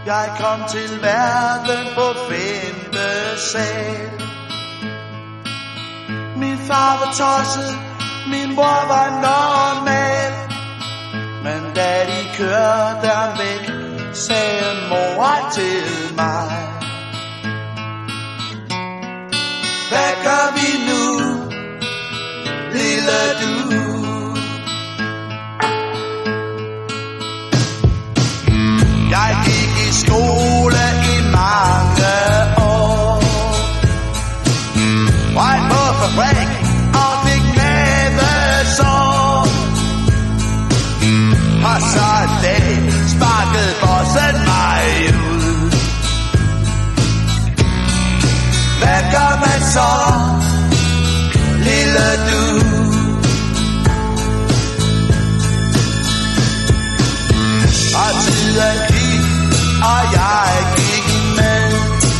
Jeg kom til verden på 5. sal. Min far var tosset, min bror var normal. Men da de kørte ham væk, sagde mor til mig: hvad gør vi nu, lille du? Jeg gik i skole i mange år, røg på fabrik og fik nævesår. Og så en dag sparkede bossen mig ud. Hvad gør man så, lille du? Og tiden gik, og jeg gik med.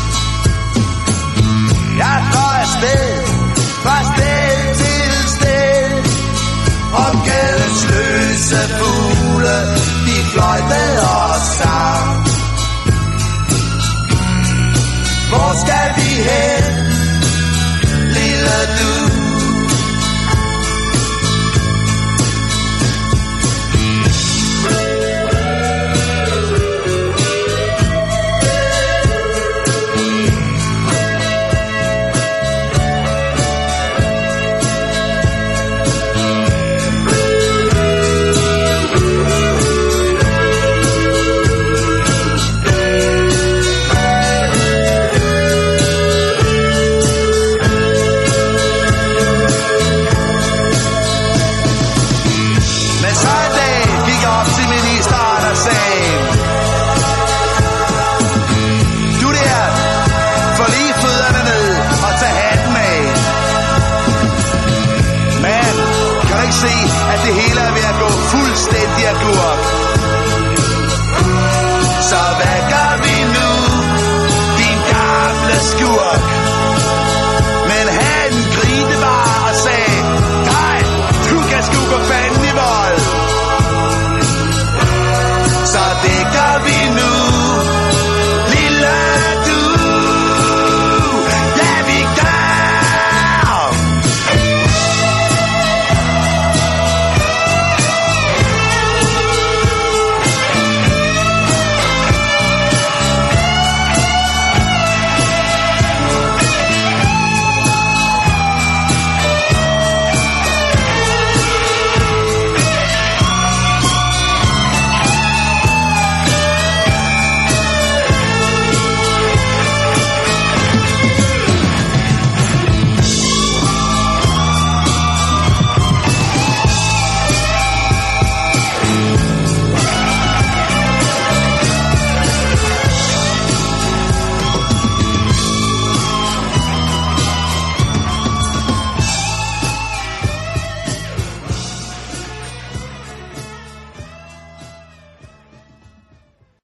Jeg fløj afsted, fra sted til sted. Og gadens løse fugle, de fløjtede og sang. Hvor skal vi hen, lille du? Se, at det hele er ved at gå fuldstændig agurk.